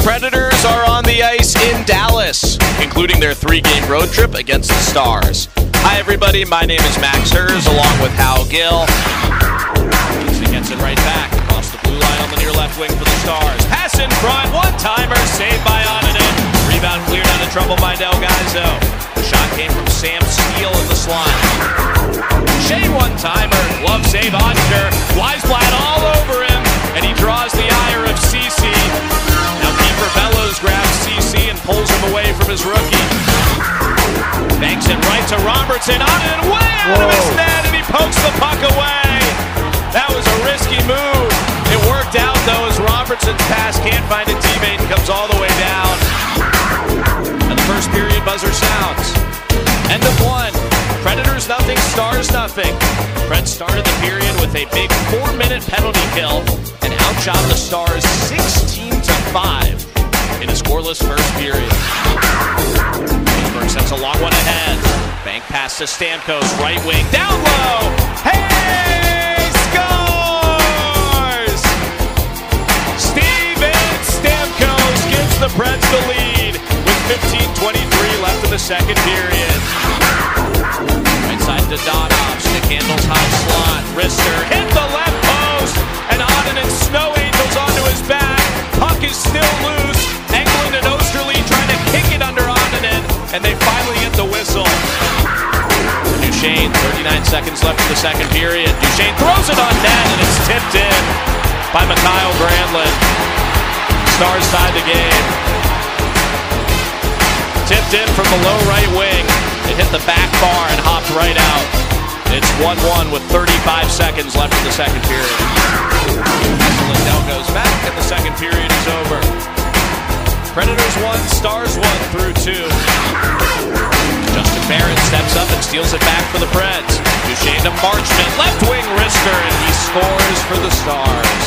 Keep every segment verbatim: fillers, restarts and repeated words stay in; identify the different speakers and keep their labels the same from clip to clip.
Speaker 1: Predators are on the ice in Dallas, concluding their three-game road trip against the Stars. Hi, everybody. My name is Max Hers, along with Hal Gill. He gets it right back across the blue line on the near left wing for the Stars. Pass in front, one-timer, saved by Onanen. Rebound cleared out of trouble by Delgado. The shot came from Sam Steele in the slot. Shea one-timer, glove save, Oettinger. Weisblatt all over him, and he draws the ire of Ceci. Now keeper Bellows grabs Ceci and pulls him away from his rookie. Banks it right to Robertson, Onanen way out of his net, and he pokes the puck away. That was a risky move. It worked out, though, as Robertson's pass can't find a teammate and comes all the way down. And the first period buzzer sounds. End of one. Predators nothing, Stars nothing. Preds started the period with a big four-minute penalty kill and outshot the Stars sixteen to five in a scoreless first period. Pittsburgh sends a long one ahead. Bank pass to Stamkos, right wing, down low. Hey, scores! Steven Stamkos gives the Preds the lead with fifteen twenty-three left in the second period. Right side to Donov, stick handles high slot. Rister hit the left post, and Onanen snow angels onto his back. Puck is still loose. Englund and Osterley trying to kick it under Onanen, and they finally get the whistle. Duchesne, thirty-nine seconds left in the second period. Duchesne throws it on net, and it's tipped in by Mikael Granlund. Stars tied the game. Tipped in from the low right wing. It hit the back bar and hopped right out. It's one one with thirty-five seconds left in the second period. Lindell goes back, and the second period is over. Predators won, Stars won through two. Justin Barron steps up and steals it back for the Preds. Duchesne to Marchment, left wing Rister, and he scores for the Stars.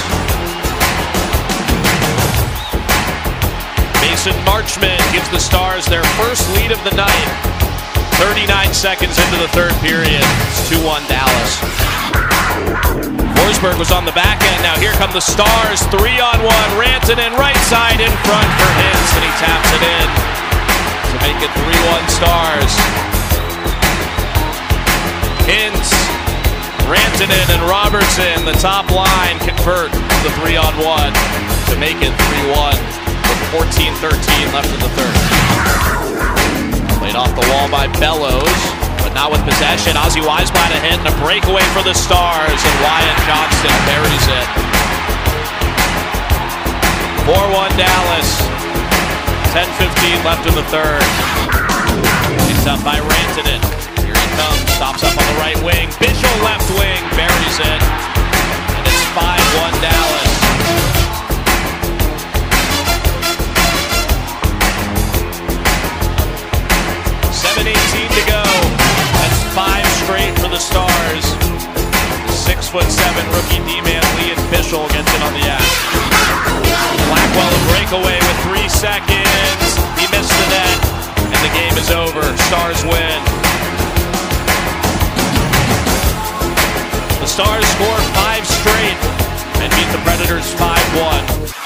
Speaker 1: Mason Marchment gives the Stars their first lead of the night. thirty-nine seconds into the third period. It's two one Dallas. Forsberg was on the back end. Now here come the Stars. Three on one. Rantanen right side in front for Hintz, and he taps it in to make it three one Stars. Hintz, Rantanen, and Robertson, the top line, convert the three on one to make it three one with fourteen thirteen left in the third. Played off the wall by Bellows, but not with possession. Ozzy Weisblatt a hit and a breakaway for the Stars, and Wyatt Johnston buries it. four one Dallas. ten fifteen left in the third. Picked up by Rantanen. Here he comes. Stops up on the right wing. Bichel left wing. Buries it. And it's five one Dallas. seven eighteen to go. That's five straight for the Stars. Six foot seven rookie D-man Liam Bichel gets it on the act. Blackwell a breakaway with three seconds. He missed the net, and the game is over. Stars win. The Stars score five straight and beat the Predators five one.